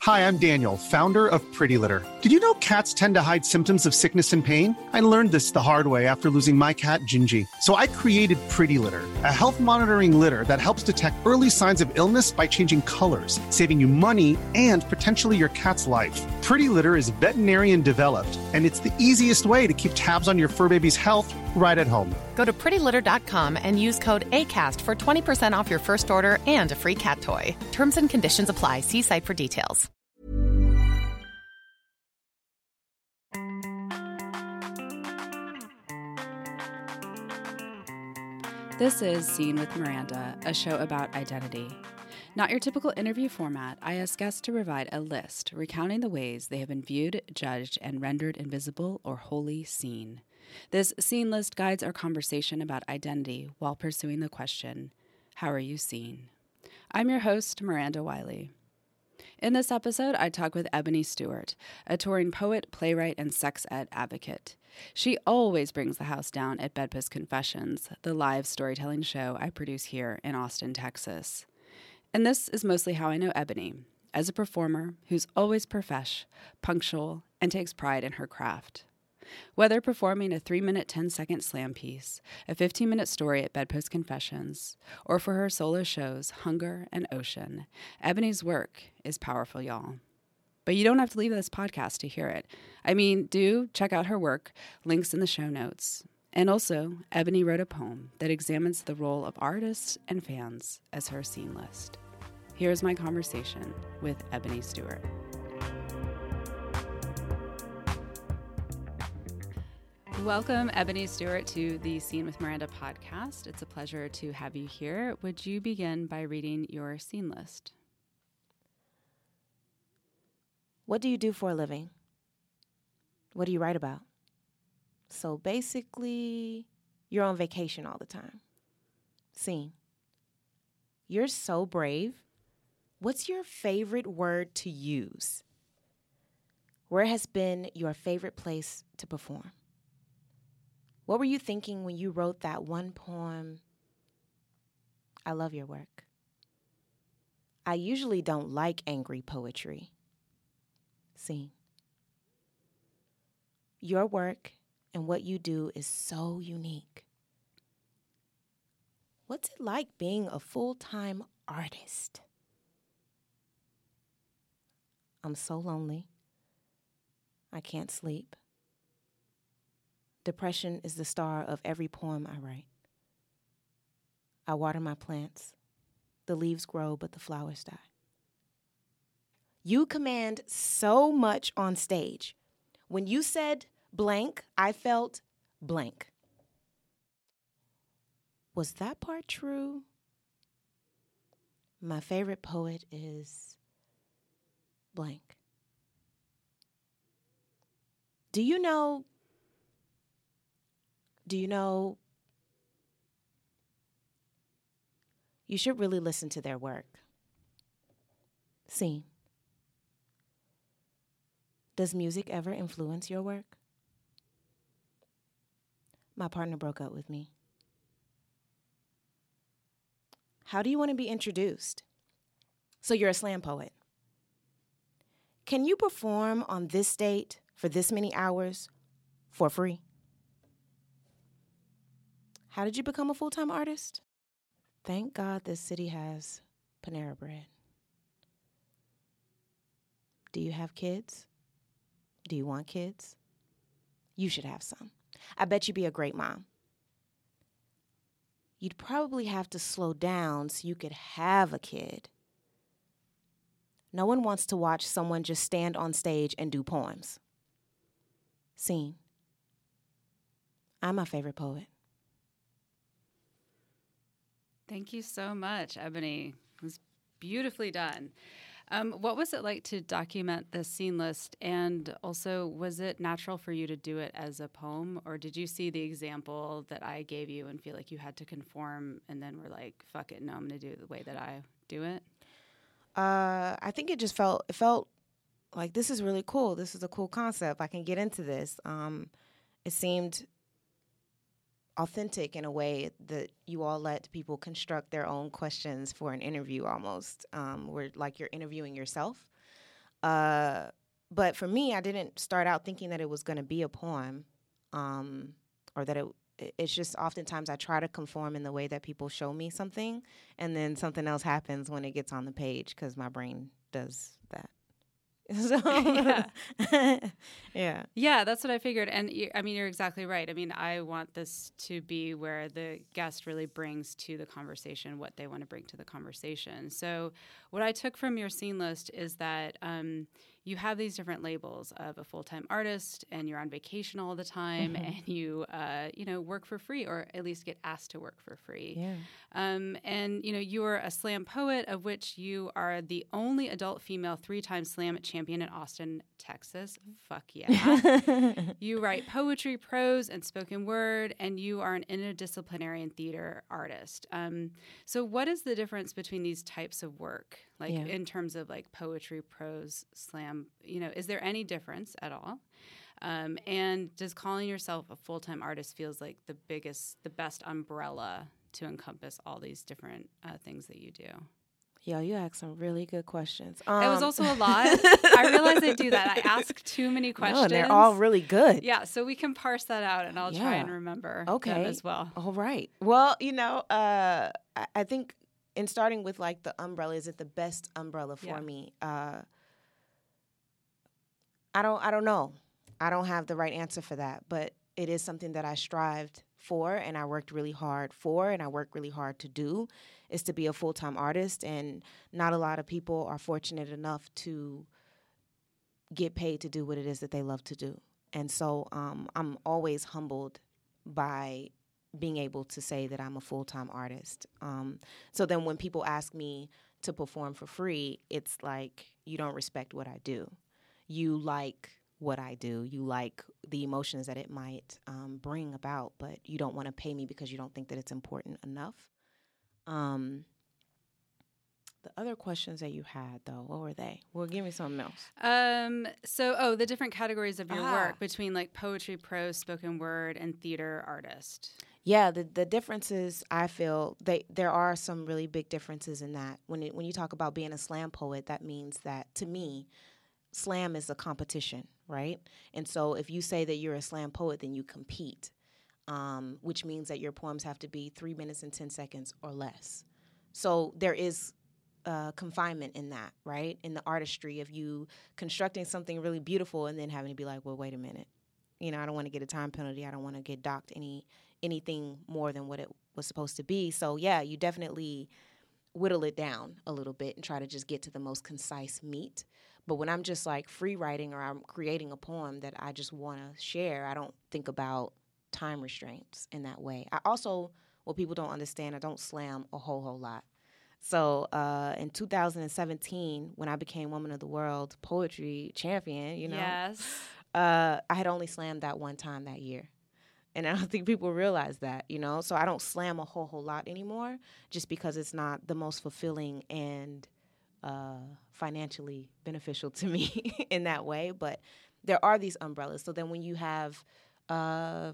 Hi, I'm Daniel, founder of Pretty Litter. Did you know cats tend to hide symptoms of sickness and pain? I learned this the hard way after losing my cat, Gingy. So I created Pretty Litter, a health monitoring litter that helps detect early signs of illness by changing colors, saving you money and potentially your cat's life. Pretty Litter is veterinarian developed, and it's the easiest way to keep tabs on your fur baby's health right at home. Go to prettylitter.com and use code ACAST for 20% off your first order and a free cat toy. Terms and conditions apply. See site for details. This is Scene with Miranda, a show about identity. Not your typical interview format, I ask guests to provide a list recounting the ways they have been viewed, judged, and rendered invisible or wholly seen. This scene list guides our conversation about identity while pursuing the question, how are you seen? I'm your host, Miranda Wiley. In this episode, I talk with Ebony Stewart, a touring poet, playwright, and sex ed advocate. She always brings the house down at Bedpost Confessions, the live storytelling show I produce here in Austin, Texas. And this is mostly how I know Ebony, as a performer who's always profesh, punctual, and takes pride in her craft. Whether performing a 3-minute, 10-second slam piece, a 15-minute story at Bedpost Confessions, or for her solo shows, Hunger and Ocean, Ebony's work is powerful, y'all. But you don't have to leave this podcast to hear it. I mean, do check out her work, links in the show notes. And also, Ebony wrote a poem that examines the role of artists and fans as her scene list. Here's my conversation with Ebony Stewart. Welcome, Ebony Stewart, to the Scene with Miranda podcast. It's a pleasure to have you here. Would you begin by reading your scene list? What do you do for a living? What do you write about? So basically, you're on vacation all the time. Scene. You're so brave. What's your favorite word to use? Where has been your favorite place to perform? What were you thinking when you wrote that one poem? I love your work. I usually don't like angry poetry. Scene. Your work and what you do is so unique. What's it like being a full-time artist? I'm so lonely. I can't sleep. Depression is the star of every poem I write. I water my plants. The leaves grow, but the flowers die. You command so much on stage. When you said blank, I felt blank. Was that part true? My favorite poet is blank. Do you know, you should really listen to their work. Scene. Does music ever influence your work? My partner broke up with me. How do you want to be introduced? So you're a slam poet. Can you perform on this date for this many hours for free? How did you become a full-time artist? Thank God this city has Panera Bread. Do you have kids? Do you want kids? You should have some. I bet you'd be a great mom. You'd probably have to slow down so you could have a kid. No one wants to watch someone just stand on stage and do poems. Scene. I'm my favorite poet. Thank you so much, Ebony. It was beautifully done. What was it like to document the scene list? And also, was it natural for you to do it as a poem? Or did you see the example that I gave you and feel like you had to conform and then were like, fuck it, no, I'm going to do it the way that I do it? I think it felt like this is really cool. This is a cool concept. I can get into this. It seemed authentic in a way that you all let people construct their own questions for an interview almost, where like you're interviewing yourself. But for me, I didn't start out thinking that it was going to be a poem, or that it's just oftentimes I try to conform in the way that people show me something, and then something else happens when it gets on the page because my brain does that. So, yeah, that's what I figured. And I mean, you're exactly right. I mean, I want this to be where the guest really brings to the conversation what they want to bring to the conversation. So what I took from your scene list is that you have these different labels of a full-time artist, and you're on vacation all the time, and you work for free, or at least get asked to work for free. Yeah. And you are a slam poet, of which you are the only adult female 3-time slam champion in Austin, Texas. Fuck yeah. You write poetry, prose, and spoken word, and you are an interdisciplinary and theater artist. So what is the difference between these types of work? Like in terms of like poetry, prose, slam, is there any difference at all? And does calling yourself a full-time artist feels like the best umbrella to encompass all these different things that you do? Yo, you asked some really good questions. It was also a lot. I realize I do that. I ask too many questions. No, and they're all really good. Yeah, so we can parse that out, and I'll try and remember them as well. All right. Well, I think in starting with like the umbrella, is it the best umbrella for me? I don't know. I don't have the right answer for that, but it is something that I strived for, and I worked really hard for, and I work really hard to do, is to be a full-time artist. And not a lot of people are fortunate enough to get paid to do what it is that they love to do. And so I'm always humbled by being able to say that I'm a full-time artist. So then when people ask me to perform for free, it's like, you don't respect what I do. You like what I do. You like the emotions that it might bring about, but you don't want to pay me because you don't think that it's important enough. The other questions that you had, though, what were they? Well, give me something else. So the different categories of your work between like poetry, prose, spoken word, and theater artist. Yeah, the differences, I feel, there are some really big differences in that. When you talk about being a slam poet, that means that, to me, slam is a competition, right? And so if you say that you're a slam poet, then you compete, which means that your poems have to be 3 minutes and 10 seconds or less. So there is confinement in that, right? In the artistry of you constructing something really beautiful and then having to be like, well, wait a minute. I don't want to get a time penalty. I don't want to get docked anything more than what it was supposed to be. So, yeah, you definitely whittle it down a little bit and try to just get to the most concise meat. But when I'm just like free writing, or I'm creating a poem that I just want to share, I don't think about time restraints in that way. I also, what people don't understand, I don't slam a whole lot. So in 2017, when I became Woman of the World Poetry Champion, Yes. I had only slammed that one time that year. And I don't think people realize that, So I don't slam a whole lot anymore, just because it's not the most fulfilling and financially beneficial to me in that way. But there are these umbrellas. So then when you have a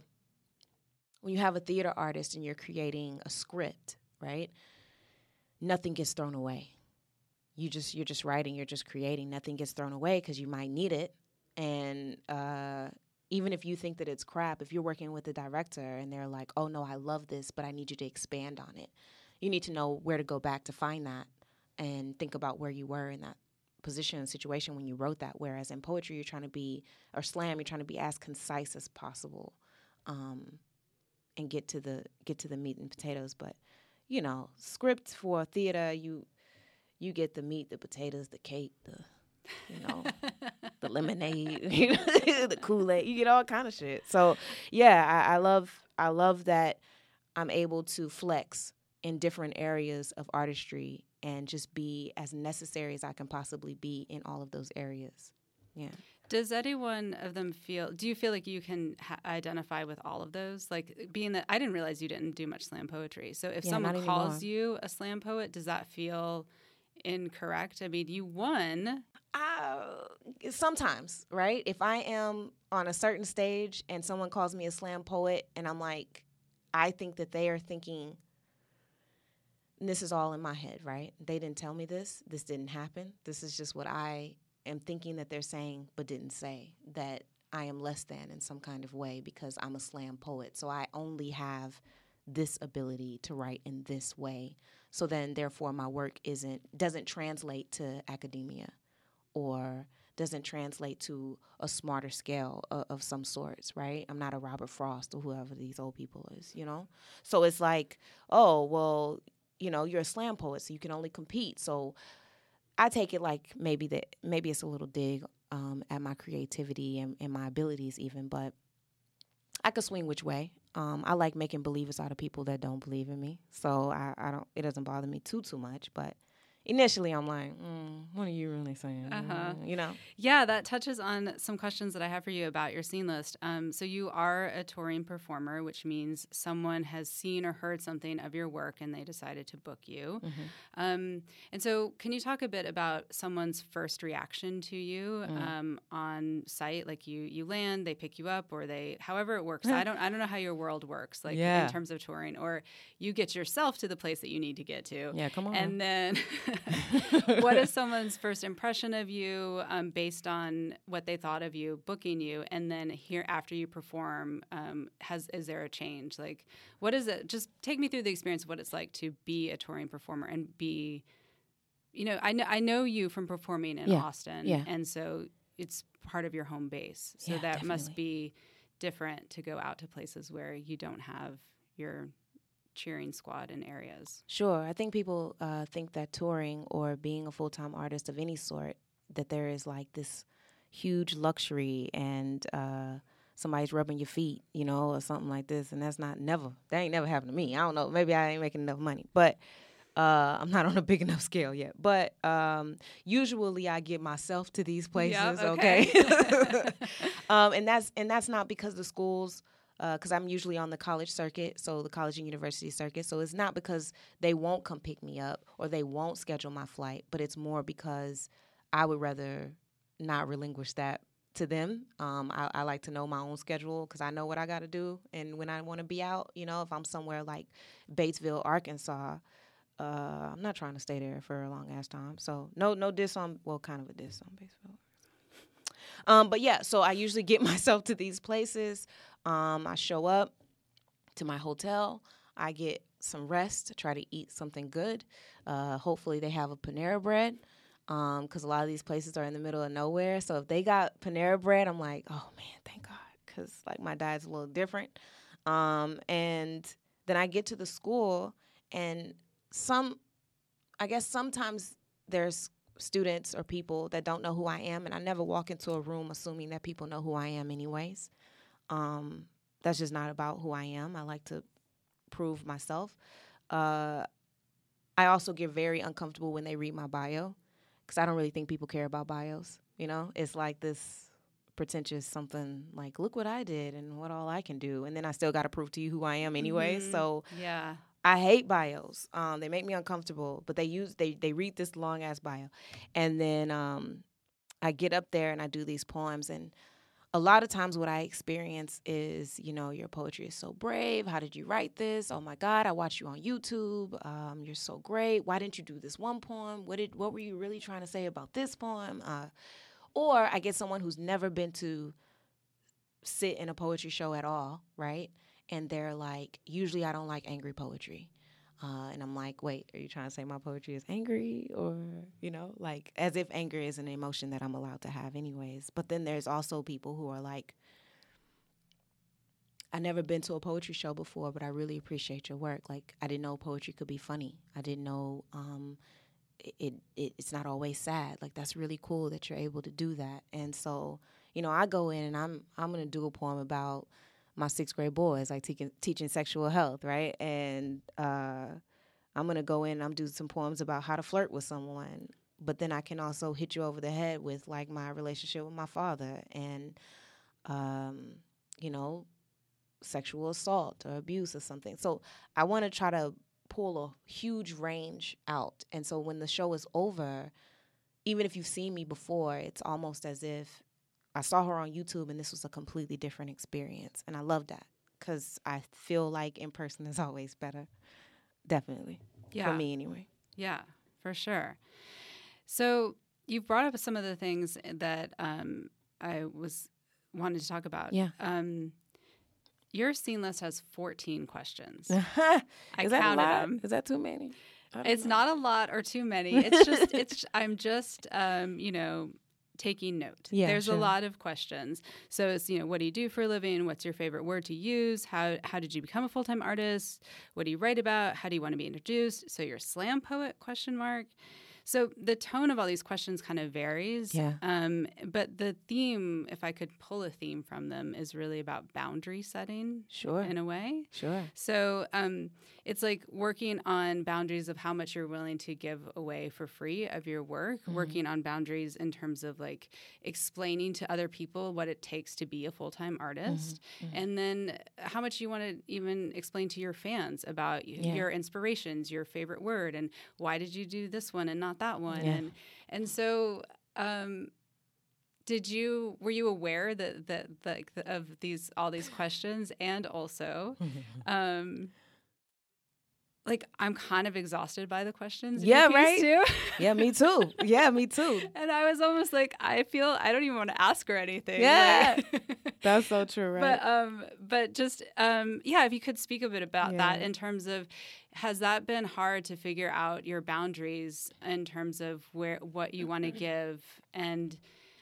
theater artist and you're creating a script, right? Nothing gets thrown away. You're just writing, you're just creating. Nothing gets thrown away because you might need it. And even if you think that it's crap, if you're working with a director and they're like, oh, no, I love this, but I need you to expand on it, you need to know where to go back to find that and think about where you were in that position and situation when you wrote that. Whereas in poetry, you're trying to be as concise as possible and get to the meat and potatoes. But script for theater, you get the meat, the potatoes, the cake, the lemonade, the Kool-Aid. You get all kind of shit. So yeah, I love that I'm able to flex in different areas of artistry and just be as necessary as I can possibly be in all of those areas. Yeah. Does any one of them do you feel like you can identify with all of those? Like, being that I didn't realize you didn't do much slam poetry. So if someone calls you a slam poet, does that feel incorrect? I mean, you won. Sometimes, right? If I am on a certain stage and someone calls me a slam poet and I'm like, I think that they are thinking, this is all in my head, right? They didn't tell me this. This didn't happen. This is just what I am thinking that they're saying but didn't say that I am less than in some kind of way because I'm a slam poet. So I only have this ability to write in this way. So then, therefore, my work doesn't translate to academia or doesn't translate to a smarter scale of some sorts, right? I'm not a Robert Frost or whoever these old people is, you know? So it's like, oh, well, you know, you're a slam poet, so you can only compete. So I take it like maybe it's a little dig at my creativity and my abilities even, but I could swing which way. I like making believers out of people that don't believe in me. So I don't. It doesn't bother me too much. But initially, I'm like, what are you really saying? You know? Yeah, that touches on some questions that I have for you about your scene list. So you are a touring performer, which means someone has seen or heard something of your work and they decided to book you. Mm-hmm. And so can you talk a bit about someone's first reaction to you on site? Like you land, they pick you up, or however it works. I don't know how your world works, like in terms of touring, or you get yourself to the place that you need to get to. Yeah, come on. And then what is someone's first impression of you based on what they thought of you booking you? And then here after you perform, is there a change? Like, what is it? Just take me through the experience of what it's like to be a touring performer and be, you know, I know you from performing in Austin. Yeah. And so it's part of your home base. So Yeah, that definitely. must be different to go out to places where you don't have your cheering squad in areas. Sure. I think people think that touring or being a full-time artist of any sort, that there is like this huge luxury and somebody's rubbing your feet, you know, or something like this. And that ain't never happened to me. I don't know. Maybe I ain't making enough money, but I'm not on a big enough scale yet. But usually I get myself to these places, okay? And that's not because the schools, because I'm usually on the college circuit, so the college and university circuit. So it's not because they won't come pick me up or they won't schedule my flight, but it's more because I would rather not relinquish that to them. I like to know my own schedule because I know what I got to do. And when I want to be out, you know, if I'm somewhere like Batesville, Arkansas, I'm not trying to stay there for a long-ass time. So no diss on, well, kind of a diss on Batesville. But yeah, so I usually get myself to these places. I show up to my hotel. I get some rest, try to eat something good. Hopefully they have a Panera Bread because a lot of these places are in the middle of nowhere. So if they got Panera Bread, I'm like, oh, man, thank God, because like my diet's a little different. And then I get to the school, and I guess sometimes there's students or people that don't know who I am, and I never walk into a room assuming that people know who I am anyways. That's just not about who I am. I like to prove myself. I also get very uncomfortable when they read my bio because I don't really think people care about bios. You know, it's like this pretentious something like, look what I did and what all I can do. And then I still got to prove to you who I am anyway. Mm-hmm. So yeah, I hate bios. They make me uncomfortable, but they read this long ass bio. And then I get up there and I do these poems, and a lot of times what I experience is, you know, your poetry is so brave. How did you write this? Oh my God, I watched you on YouTube. You're so great. Why didn't you do this one poem? What were you really trying to say about this poem? Or I get someone who's never been to sit in a poetry show at all, right? And they're like, usually I don't like angry poetry. And I'm like, wait, are you trying to say my poetry is angry? Or, you know, like as if anger is an emotion that I'm allowed to have anyways. But then there's also people who are like, I never been to a poetry show before, but I really appreciate your work. Like, I didn't know poetry could be funny. I didn't know it's not always sad. Like, that's really cool that you're able to do that. And so, you know, I go in and I'm going to do a poem about my 6th grade boys, like teaching sexual health, right? And I'm going to go in and I'm doing some poems about how to flirt with someone. But then I can also hit you over the head with, like, my relationship with my father and, you know, sexual assault or abuse or something. So I want to try to pull a huge range out. And so when the show is over, even if you've seen me before, it's almost as if I saw her on YouTube and this was a completely different experience. And I love that because I feel like in person is always better. Definitely. Yeah. For me anyway. Yeah, for sure. So You've brought up some of the things that I wanted to talk about. Yeah. Your scene list has 14 questions. Is I that counted a lot? them. Is that too many? It's not a lot or too many. It's just I'm just taking note. Yeah, There's sure. a lot of questions. So it's, what do you do for a living? What's your favorite word to use? How did you become a full-time artist? What do you write about? How do you want to be introduced? So you're a slam poet, ? So the tone of all these questions kind of varies. Yeah. But the theme, if I could pull a theme from them, is really about boundary setting. Sure. In a way. Sure. So it's like working on boundaries of how much you're willing to give away for free of your work, working on boundaries in terms of like explaining to other people what it takes to be a full-time artist, and then how much you want to even explain to your fans about your inspirations, your favorite word, and why did you do this one and not that one. Yeah. And so were you aware of all these questions, and also like I'm kind of exhausted by the questions. Yeah, right. Too. Yeah, me too. Yeah, me too. And I was almost like, I don't even want to ask her anything. Yeah, Like, that's so true, right? But just if you could speak a bit about that in terms of, has that been hard to figure out your boundaries in terms of what you want to give, and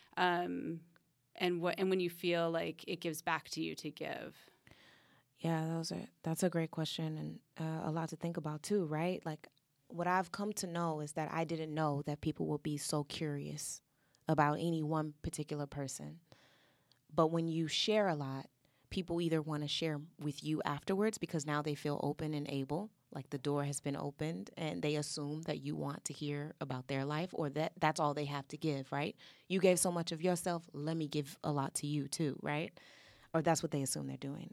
when you feel like it gives back to you to give? Yeah, that's a great question, and a lot to think about too, right? Like, what I've come to know is that I didn't know that people would be so curious about any one particular person. But when you share a lot, people either want to share with you afterwards because now they feel open and able, like the door has been opened, and they assume that you want to hear about their life, or that's all they have to give, right? You gave so much of yourself, let me give a lot to you too, right? Or that's what they assume they're doing.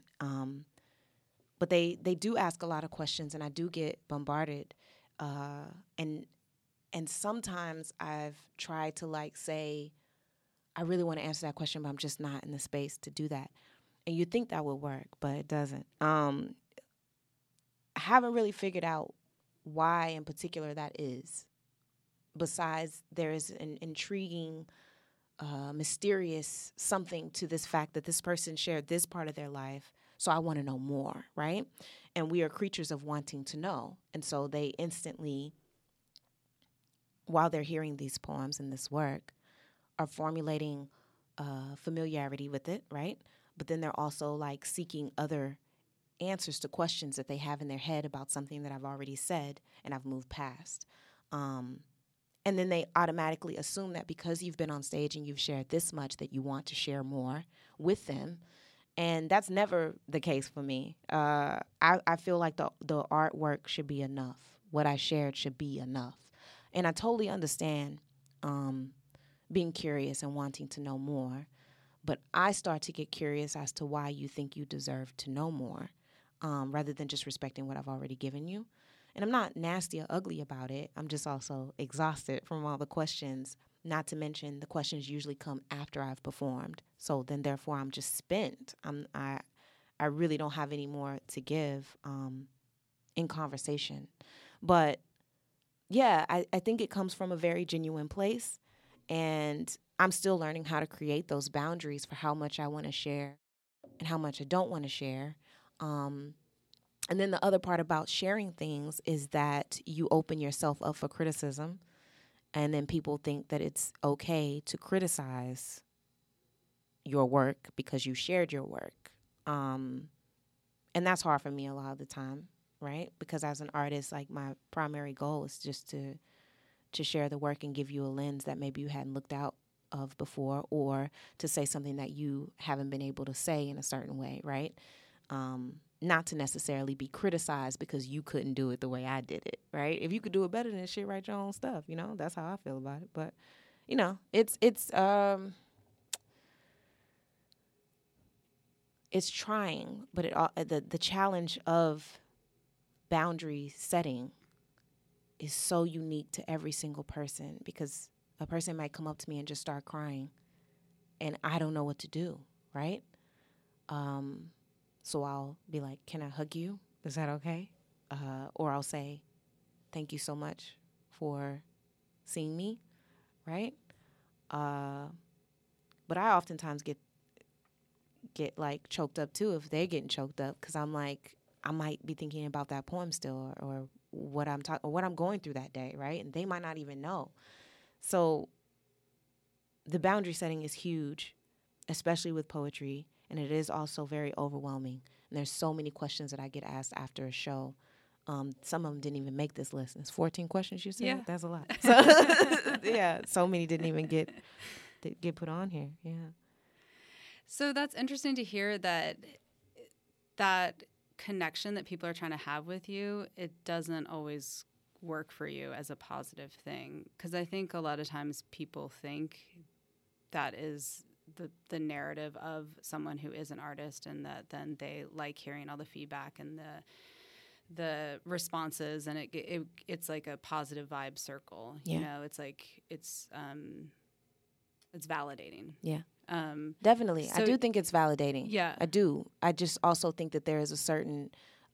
But they do ask a lot of questions, and I do get bombarded. And sometimes I've tried to like say, I really want to answer that question, but I'm just not in the space to do that. And you'd think that would work, but it doesn't. I haven't really figured out why in particular that is. Besides, there is an intriguing, mysterious something to this fact that this person shared this part of their life, so I want to know more, right? And we are creatures of wanting to know. And so they instantly, while they're hearing these poems and this work, are formulating familiarity with it, right? But then they're also like seeking other answers to questions that they have in their head about something that I've already said and I've moved past. And then they automatically assume that because you've been on stage and you've shared this much that you want to share more with them. And that's never the case for me. I feel like the artwork should be enough. What I shared should be enough. And I totally understand being curious and wanting to know more. But I start to get curious as to why you think you deserve to know more, rather than just respecting what I've already given you. And I'm not nasty or ugly about it. I'm just also exhausted from all the questions, not to mention the questions usually come after I've performed. So then, therefore, I'm just spent. I really don't have any more to give in conversation. But, yeah, I think it comes from a very genuine place. And I'm still learning how to create those boundaries for how much I want to share and how much I don't want to share. And then the other part about sharing things is that you open yourself up for criticism, and then people think that it's okay to criticize your work because you shared your work. And that's hard for me a lot of the time, right? Because as an artist, like, my primary goal is just to share the work and give you a lens that maybe you hadn't looked out of before, or to say something that you haven't been able to say in a certain way, right? Not to necessarily be criticized because you couldn't do it the way I did it, right? If you could do it better than this shit, write your own stuff, That's how I feel about it. But, it's trying, but the challenge of boundary setting is so unique to every single person, because a person might come up to me and just start crying, and I don't know what to do, right? So I'll be like, can I hug you? Is that okay? Or I'll say, thank you so much for seeing me, right? But I oftentimes get like choked up too if they're getting choked up, because I'm like, I might be thinking about that poem still, or what I'm what I'm going through that day, right? And they might not even know. So the boundary setting is huge, especially with poetry, and it is also very overwhelming. And there's so many questions that I get asked after a show. Some of them didn't even make this list. It's 14 questions, you said? Yeah. That's a lot. So, yeah, so many didn't even get put on here. Yeah. So that's interesting to hear that connection that people are trying to have with you, it doesn't always work for you as a positive thing. Because I think a lot of times people think that is the narrative of someone who is an artist, and that then they like hearing all the feedback and the responses, and it's like a positive vibe circle. Yeah. You know, it's like it's validating. Yeah. Definitely. So I do think it's validating. Yeah. I do. I just also think that there is a certain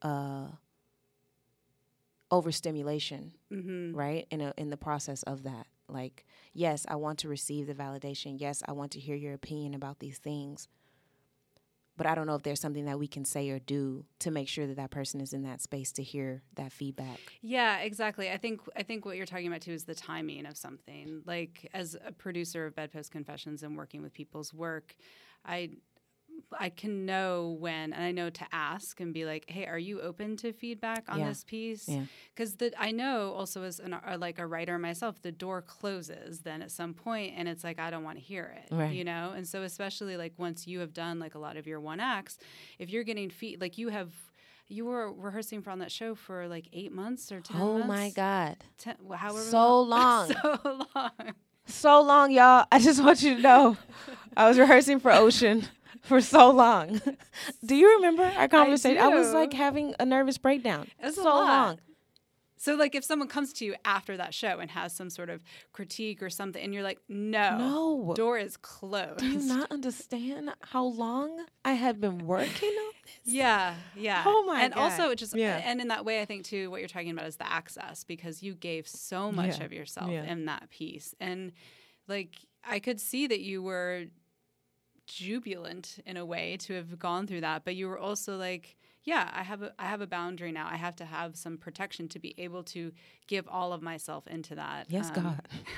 overstimulation, right? In the process of that. Like, yes, I want to receive the validation. Yes, I want to hear your opinion about these things. But I don't know if there's something that we can say or do to make sure that that person is in that space to hear that feedback. Yeah, exactly. I think what you're talking about too is the timing of something. Like, as a producer of Bedpost Confessions and working with people's work, I can know when, and I know to ask and be like, hey, are you open to feedback on this piece? Yeah. Because I know also as a writer myself, the door closes then at some point, and it's like, I don't want to hear it, right. you know? And so especially like once you have done like a lot of your one acts, if you're getting like you were rehearsing for on that show for like 8 months or 10 months. Oh my God. However so long. So long. So long, y'all. I just want you to know I was rehearsing for Ocean for so long. Do you remember our conversation? I was like having a nervous breakdown. It was so a lot. long. So like if someone comes to you after that show and has some sort of critique or something, and you're like, no, door is closed. Do you not understand how long I had been working on this? Yeah. Oh my God. And also just, and in that way, I think too, what you're talking about is the access, because you gave so much of yourself in that piece. And like, I could see that you were jubilant in a way to have gone through that, but you were also like, yeah, I have a boundary now. I have to have some protection to be able to give all of myself into that. Yes, God.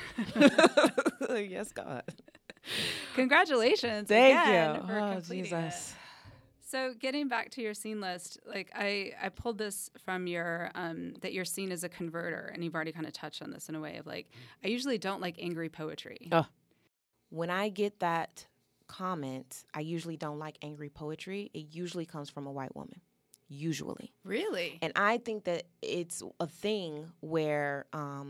Yes, God. Congratulations. Thank again you. For oh, completing Jesus. it. So getting back to your scene list, like I pulled this from your that you're seen as a converter, and you've already kind of touched on this in a way of like, I usually don't like angry poetry. Oh. When I get that comment, I usually don't like angry poetry. It usually comes from a white woman. Usually. Really? And I think that it's a thing where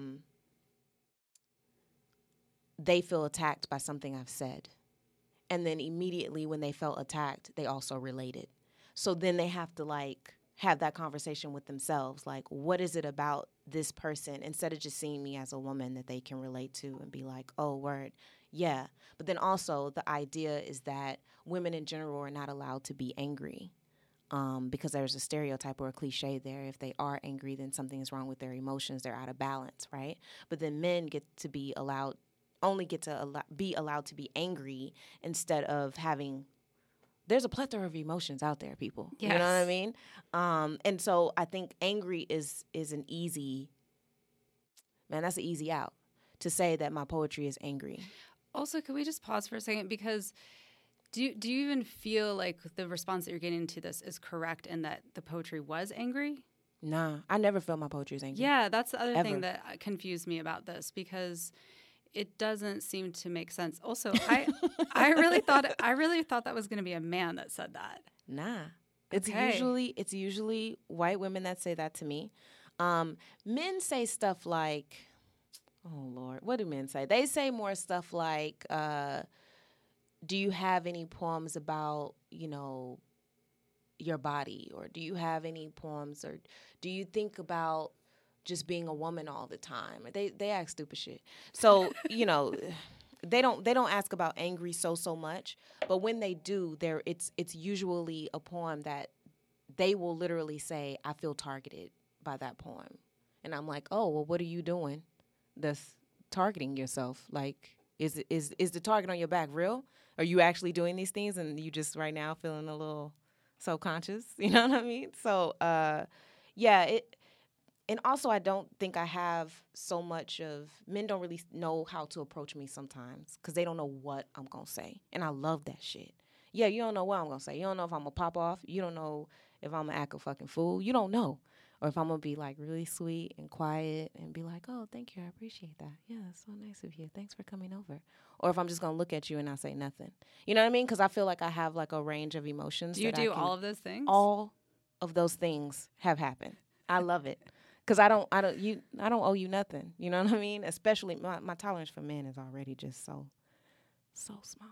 they feel attacked by something I've said. And then immediately when they felt attacked, they also related. So then they have to like have that conversation with themselves. Like, what is it about this person, instead of just seeing me as a woman that they can relate to and be like, oh, word. Yeah. But then also the idea is that women in general are not allowed to be angry. Because there's a stereotype or a cliche there. If they are angry, then something is wrong with their emotions. They're out of balance, right? But then men get to be allowed to be angry instead of having. There's a plethora of emotions out there, people. Yes. You know what I mean? And so I think angry is an easy. Man, that's an easy out to say that my poetry is angry. Also, could we just pause for a second, because do you even feel like the response that you're getting to this is correct in that the poetry was angry? Nah, I never felt my poetry is angry. Yeah, that's the other Ever. thing that confused me about this, because it doesn't seem to make sense. Also, I really thought that was going to be a man that said that. Nah, it's usually white women that say that to me. Men say stuff like, oh Lord, what do men say? They say more stuff like, do you have any poems about, your body? Or do you have any poems, or do you think about just being a woman all the time? They ask stupid shit. So, they don't ask about angry so much, but when they do, it's usually a poem that they will literally say, I feel targeted by that poem. And I'm like, oh, well, what are you doing that's targeting yourself? Like, is the target on your back real? Are you actually doing these things and you just right now feeling a little subconscious? You know what I mean? So, and also I don't think I have so much of, men don't really know how to approach me sometimes because they don't know what I'm going to say. And I love that shit. Yeah, you don't know what I'm going to say. You don't know if I'm going to pop off. You don't know if I'm going to act a fucking fool. You don't know. Or if I'm going to be, like, really sweet and quiet and be like, oh, thank you, I appreciate that. Yeah, it's so nice of you. Thanks for coming over. Or if I'm just going to look at you and not say nothing. You know what I mean? Because I feel like I have, like, a range of emotions. Do you do all of those things? All of those things have happened. I love it. Because I don't owe you nothing. You know what I mean? Especially my tolerance for men is already just so small.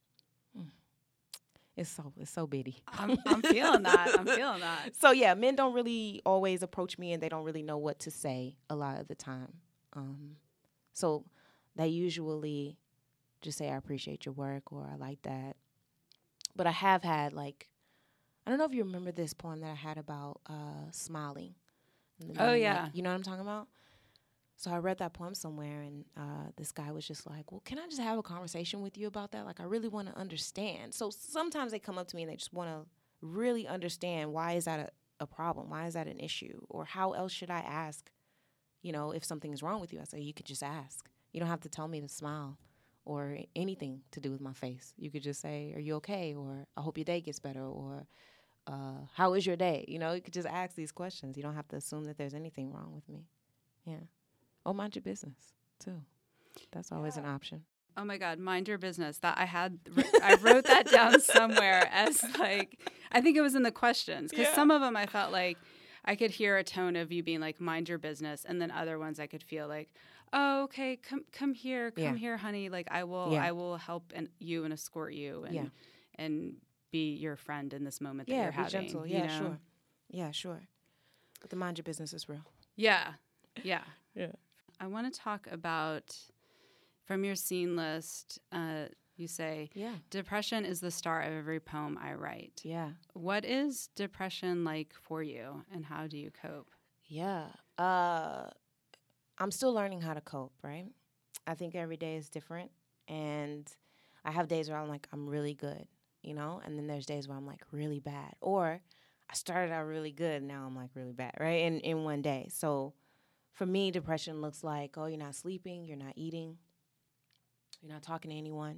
It's so bitty. I'm feeling that. I'm feeling that. So yeah, men don't really always approach me, and they don't really know what to say a lot of the time. So they usually just say, "I appreciate your work," or "I like that." But I have had, like, I don't know if you remember this poem that I had about smiling. Oh yeah, like, you know what I'm talking about? So I read that poem somewhere, and this guy was just like, well, can I just have a conversation with you about that? Like, I really want to understand. So sometimes they come up to me and they just want to really understand, why is that a problem? Why is that an issue? Or how else should I ask, you know, if something is wrong with you? I say, you could just ask. You don't have to tell me to smile or anything to do with my face. You could just say, are you okay? Or I hope your day gets better. Or how is your day? You know, you could just ask these questions. You don't have to assume that there's anything wrong with me. Yeah. Or mind your business, too. That's always an option. Oh, my God. Mind your business. That I wrote that down somewhere as, like, I think it was in the questions. Because some of them I felt like I could hear a tone of you being like, mind your business. And then other ones I could feel like, oh, okay, come here, honey. Like, I will help you and escort you and be your friend in this moment that you're having. Yeah, be gentle. Yeah, sure. Yeah, sure. But the mind your business is real. Yeah. I want to talk about, from your scene list, you say, depression is the start of every poem I write. Yeah. What is depression like for you, and how do you cope? Yeah. I'm still learning how to cope, right? I think every day is different, and I have days where I'm really good, you know, and then there's days where I'm, like, really bad. Or I started out really good, and now I'm, like, really bad, right, in one day. So for me, depression looks like, oh, you're not sleeping, you're not eating, you're not talking to anyone.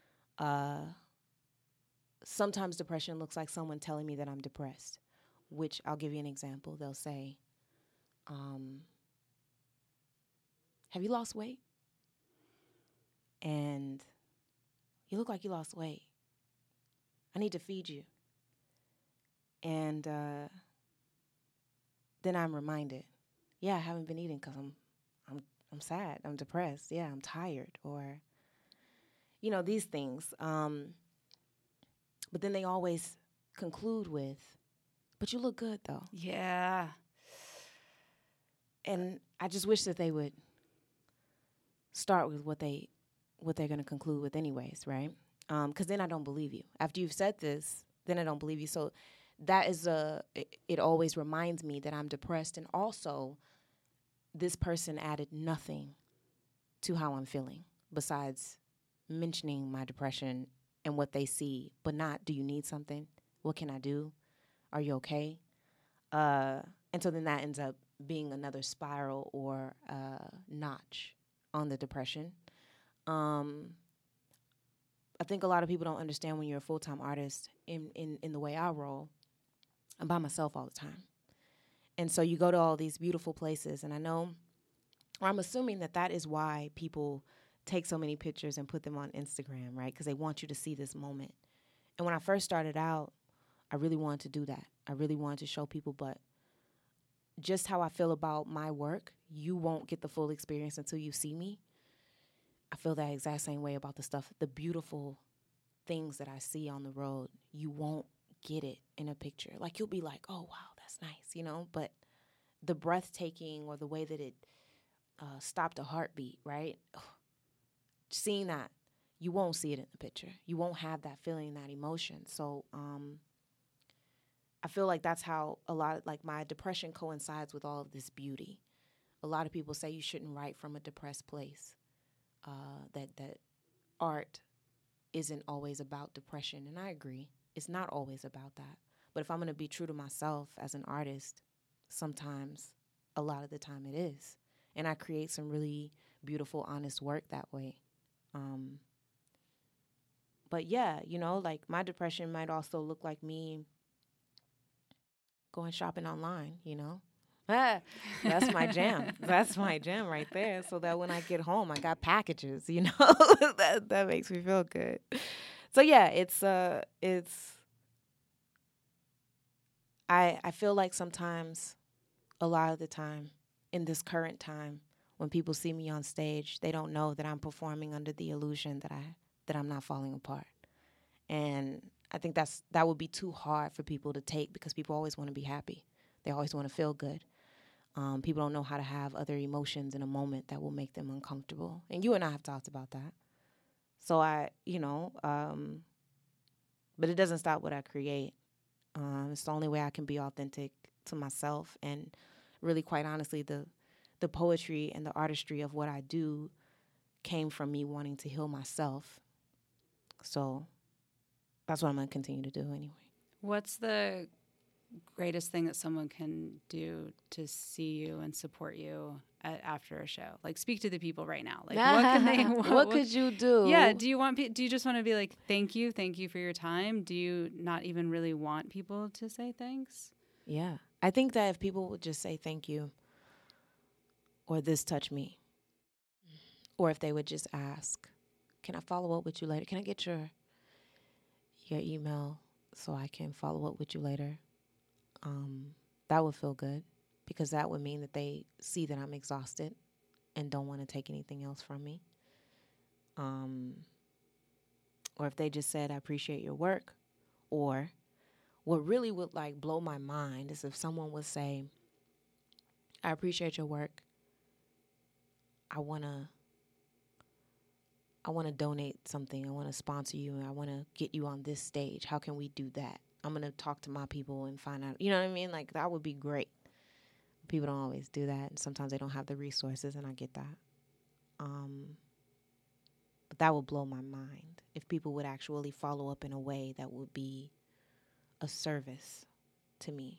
Sometimes depression looks like someone telling me that I'm depressed, which I'll give you an example. They'll say, have you lost weight? And you look like you lost weight. I need to feed you. And then I'm reminded, I haven't been eating because I'm sad, I'm depressed, I'm tired, or, you know, these things. But then they always conclude with, but you look good, though. Yeah. And I just wish that they would start with what they're going to conclude with anyways, right? Because then I don't believe you. After you've said this, then I don't believe you. So that is it always reminds me that I'm depressed. And also, this person added nothing to how I'm feeling besides mentioning my depression and what they see, but not, do you need something? What can I do? Are you okay? And so then that ends up being another spiral or notch on the depression. I think a lot of people don't understand when you're a full-time artist in the way I roll. I'm by myself all the time. And so you go to all these beautiful places, and I know, or I'm assuming that is why people take so many pictures and put them on Instagram, right? Because they want you to see this moment. And when I first started out, I really wanted to do that. I really wanted to show people, but just how I feel about my work, you won't get the full experience until you see me. I feel that exact same way about the stuff, the beautiful things that I see on the road. You won't get it in a picture. Like, you'll be like, oh, wow, that's nice, you know? But the breathtaking, or the way that it stopped a heartbeat, right? Seeing that, you won't see it in the picture. You won't have that feeling, that emotion. So I feel like that's how a lot of, like, my depression coincides with all of this beauty. A lot of people say you shouldn't write from a depressed place. that art isn't always about depression, and I agree. It's not always about that. But if I'm going to be true to myself as an artist, sometimes, a lot of the time it is. And I create some really beautiful, honest work that way. But yeah, you know, like my depression might also look like me going shopping online, you know. That's my jam. That's my jam right there. So that when I get home, I got packages, you know. that makes me feel good. So yeah, I feel like sometimes, a lot of the time, in this current time, when people see me on stage, they don't know that I'm performing under the illusion that I'm not falling apart. And I think that would be too hard for people to take, because people always want to be happy. They always want to feel good. People don't know how to have other emotions in a moment that will make them uncomfortable. And you and I have talked about that. So but it doesn't stop what I create. It's the only way I can be authentic to myself. And really, quite honestly, the poetry and the artistry of what I do came from me wanting to heal myself. So that's what I'm going to continue to do anyway. What's the greatest thing that someone can do to see you and support you after a show? Like, speak to the people right now. Like, what can they? What could you do? Yeah. Do you just want to be like, thank you for your time? Do you not even really want people to say thanks? Yeah, I think that if people would just say thank you, or this touched me, or if they would just ask, can I follow up with you later? Can I get your email so I can follow up with you later? That would feel good, because that would mean that they see that I'm exhausted and don't want to take anything else from me. Or if they just said, I appreciate your work. Or what really would like blow my mind is if someone would say, I appreciate your work. I want to donate something. I want to sponsor you, and I want to get you on this stage. How can we do that? I'm going to talk to my people and find out. You know what I mean? Like, that would be great. People don't always do that, and sometimes they don't have the resources, and I get that. But that would blow my mind if people would actually follow up in a way that would be a service to me,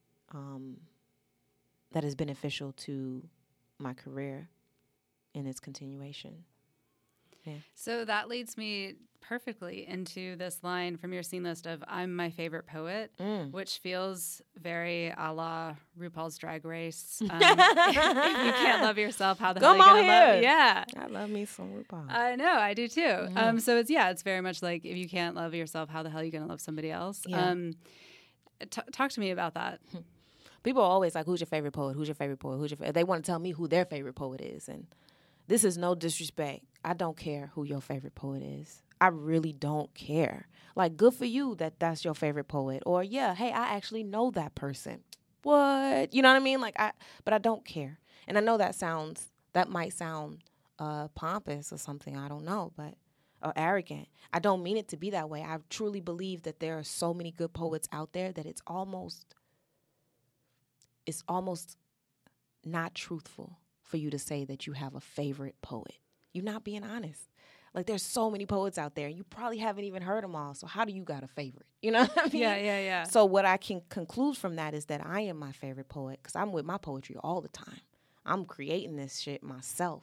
that is beneficial to my career and its continuation. Yeah. So that leads me perfectly into this line from your scene list of I'm my favorite poet, which feels very a la RuPaul's Drag Race. If you can't love yourself, how the hell are you going to love? Yeah. I love me some RuPaul. I know, I do too. Mm-hmm. So it's very much like, if you can't love yourself, how the hell are you going to love somebody else? Yeah. Talk to me about that. People are always like, who's your favorite poet? Who's your favorite poet? Who's your favorite? They want to tell me who their favorite poet is. And this is no disrespect. I don't care who your favorite poet is. I really don't care. Like, good for you that that's your favorite poet. Or, yeah, hey, I actually know that person. What? You know what I mean? Like, but I don't care. And I know that might sound pompous or something. I don't know, or arrogant. I don't mean it to be that way. I truly believe that there are so many good poets out there that it's almost not truthful for you to say that you have a favorite poet. You're not being honest. Like, there's so many poets out there, and you probably haven't even heard them all. So how do you got a favorite? You know what I mean? Yeah. So what I can conclude from that is that I am my favorite poet, because I'm with my poetry all the time. I'm creating this shit myself.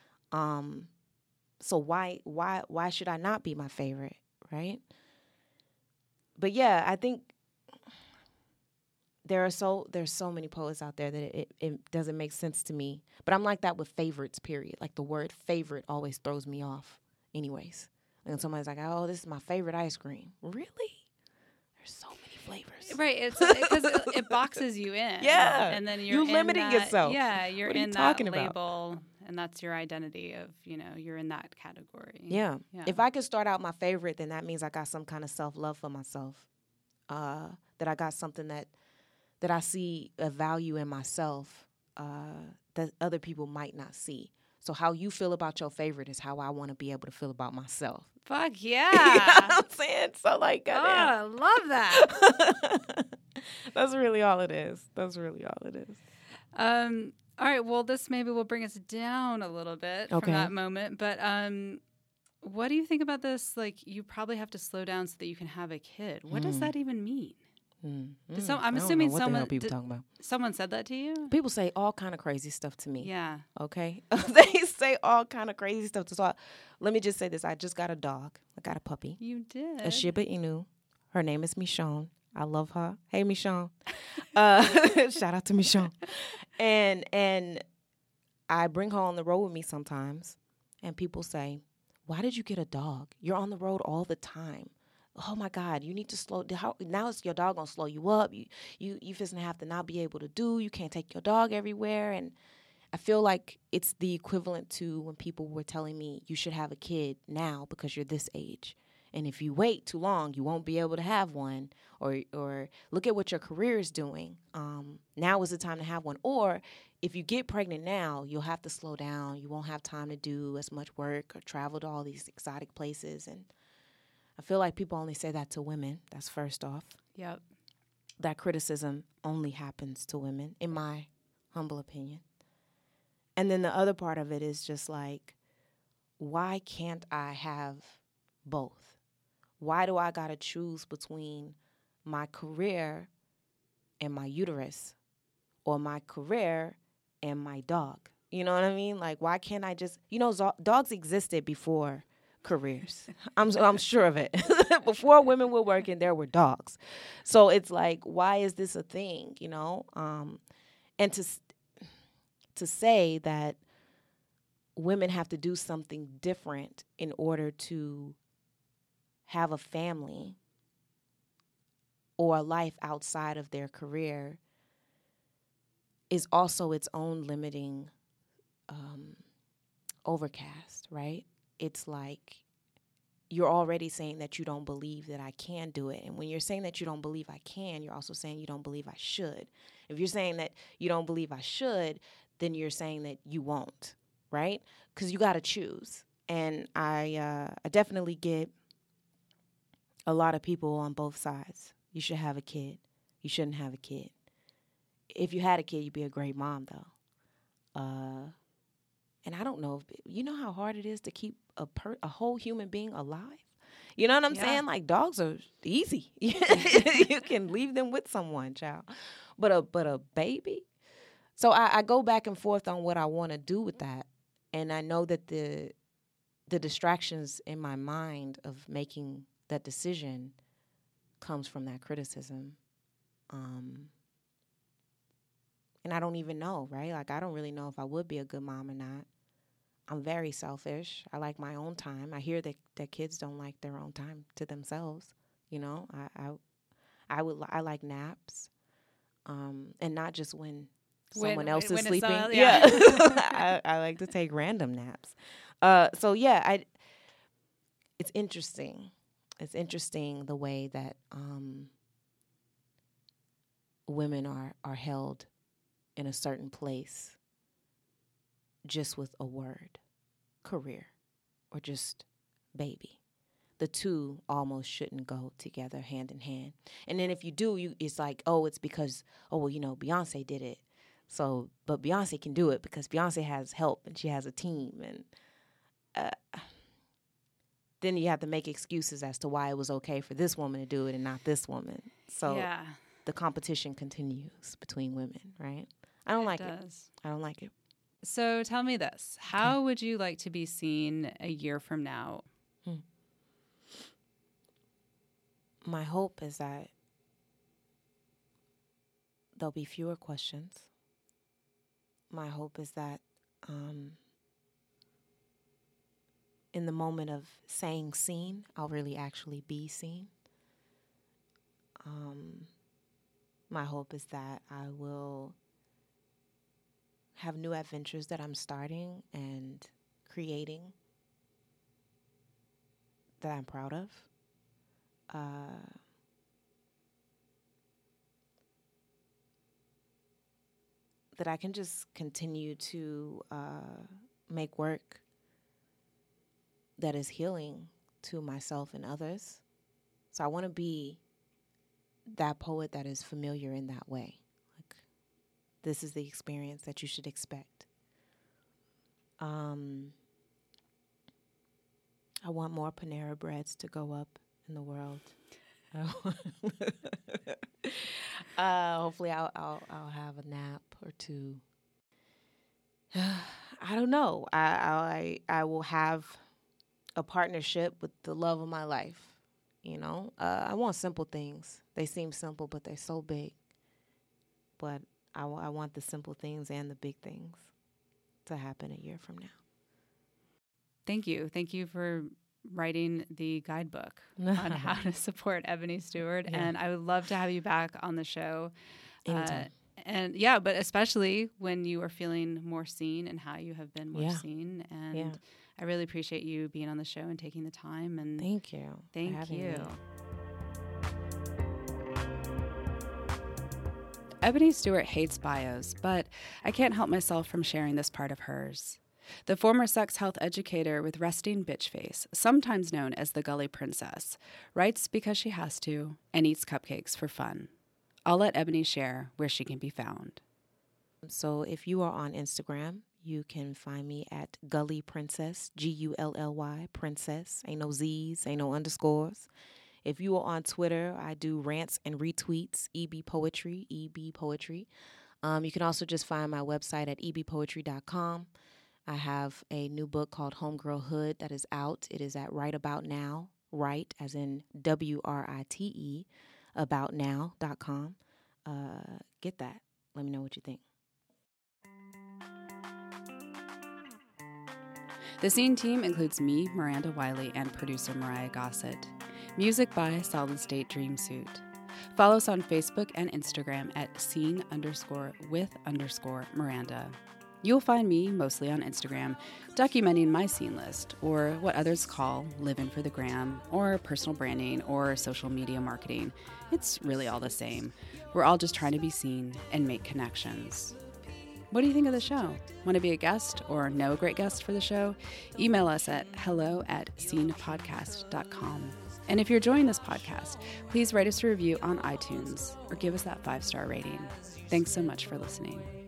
So why should I not be my favorite, right? But yeah, I think there's so many poets out there that it doesn't make sense to me. But I'm like that with favorites, period. Like, the word favorite always throws me off anyways. And somebody's like, oh, this is my favorite ice cream. Really? There's so many flavors. Right. It's because it boxes you in. Yeah. And then you're limiting yourself. Yeah. You're in that label. About? And that's your identity of, you're in that category. Yeah. If I could start out my favorite, then that means I got some kind of self-love for myself. That I got something that I see a value in myself that other people might not see. So how you feel about your favorite is how I want to be able to feel about myself. Fuck yeah. You know what I'm saying? So, like, I love that. That's really all it is. All right. Well, this maybe will bring us down a little bit from that moment. But what do you think about this? Like, you probably have to slow down so that you can have a kid. What does that even mean? I'm assuming what the hell people talking about. Someone said that to you? People say all kind of crazy stuff to me. Yeah. Okay? They say all kind of crazy stuff. So let me just say this. I just got a dog. I got a puppy. You did? A Shiba Inu. Her name is Michonne. I love her. Hey, Michonne. Shout out to Michonne. And I bring her on the road with me sometimes. And people say, why did you get a dog? You're on the road all the time. Oh my God, you need to slow down. Now it's your dog gonna slow you up. You just have to not be able to do. You can't take your dog everywhere. And I feel like it's the equivalent to when people were telling me you should have a kid now because you're this age. And if you wait too long, you won't be able to have one. Or look at what your career is doing. Now is the time to have one. Or if you get pregnant now, you'll have to slow down. You won't have time to do as much work or travel to all these exotic places. And I feel like people only say that to women. That's first off. Yep. That criticism only happens to women, in my humble opinion. And then the other part of it is just like, why can't I have both? Why do I gotta choose between my career and my uterus, or my career and my dog? You know what I mean? Like, why can't I just, dogs existed before careers. I'm sure of it. Before women were working, there were dogs. So it's like, why is this a thing, And to say that women have to do something different in order to have a family or a life outside of their career is also its own limiting overcast, right? It's like you're already saying that you don't believe that I can do it. And when you're saying that you don't believe I can, you're also saying you don't believe I should. If you're saying that you don't believe I should, then you're saying that you won't, right? Because you got to choose. And I definitely get a lot of people on both sides. You should have a kid. You shouldn't have a kid. If you had a kid, you'd be a great mom, though. And I don't know, you know how hard it is to keep a whole human being alive? You know what I'm saying? Like, dogs are easy. You can leave them with someone, child. But a baby? So I go back and forth on what I want to do with that. And I know that the distractions in my mind of making that decision comes from that criticism. And I don't even know, right? Like, I don't really know if I would be a good mom or not. I'm very selfish. I like my own time. I hear that kids don't like their own time to themselves. I like naps, and not just when someone else is sleeping. I like to take random naps. It's interesting. It's interesting the way that women are held in a certain place just with a word, career, or just baby. The two almost shouldn't go together hand in hand. And then if you do, it's like, it's because, Beyonce did it. So, but Beyonce can do it because Beyonce has help and she has a team. And then you have to make excuses as to why it was okay for this woman to do it and not this woman. So the competition continues between women, right? I don't like it. I don't like it. So tell me this. How would you like to be seen a year from now? My hope is that there'll be fewer questions. My hope is that in the moment of saying seen, I'll really actually be seen. My hope is that I will have new adventures that I'm starting and creating that I'm proud of. That I can just continue to make work that is healing to myself and others. So I want to be that poet that is familiar in that way. Like, This is the experience that you should expect. I want more Panera Breads to go up in the world. Hopefully I'll have a nap or two. I don't know. I will have a partnership with the love of my life. I want simple things. They seem simple, but they're so big. But I want the simple things and the big things to happen a year from now. Thank you. Thank you for writing the guidebook on how to support Ebony Stewart. Yeah. And I would love to have you back on the show. But especially when you are feeling more seen and how you have been more seen. And I really appreciate you being on the show and taking the time. And thank you. Thank you. Ebony Stewart hates bios, but I can't help myself from sharing this part of hers. The former sex health educator with resting bitch face, sometimes known as the Gully Princess, writes because she has to and eats cupcakes for fun. I'll let Ebony share where she can be found. So if you are on Instagram, you can find me at Gully Princess, Gully Princess. Ain't no Z's, ain't no underscores. If you are on Twitter, I do rants and retweets, EB Poetry. You can also just find my website at ebpoetry.com. I have a new book called Homegirl Hood that is out. It is at Right About Now, Right as in WRITE, aboutnow.com. Get that. Let me know what you think. The Scene team includes me, Miranda Wiley, and producer Mariah Gossett. Music by Solid State Dream Suit. Follow us on Facebook and Instagram at scene_with_Miranda. You'll find me mostly on Instagram, documenting my scene list, or what others call living for the gram, or personal branding, or social media marketing. It's really all the same. We're all just trying to be seen and make connections. What do you think of the show? Want to be a guest or know a great guest for the show? Email us at hello@scenepodcast.com. And if you're enjoying this podcast, please write us a review on iTunes or give us that 5-star rating. Thanks so much for listening.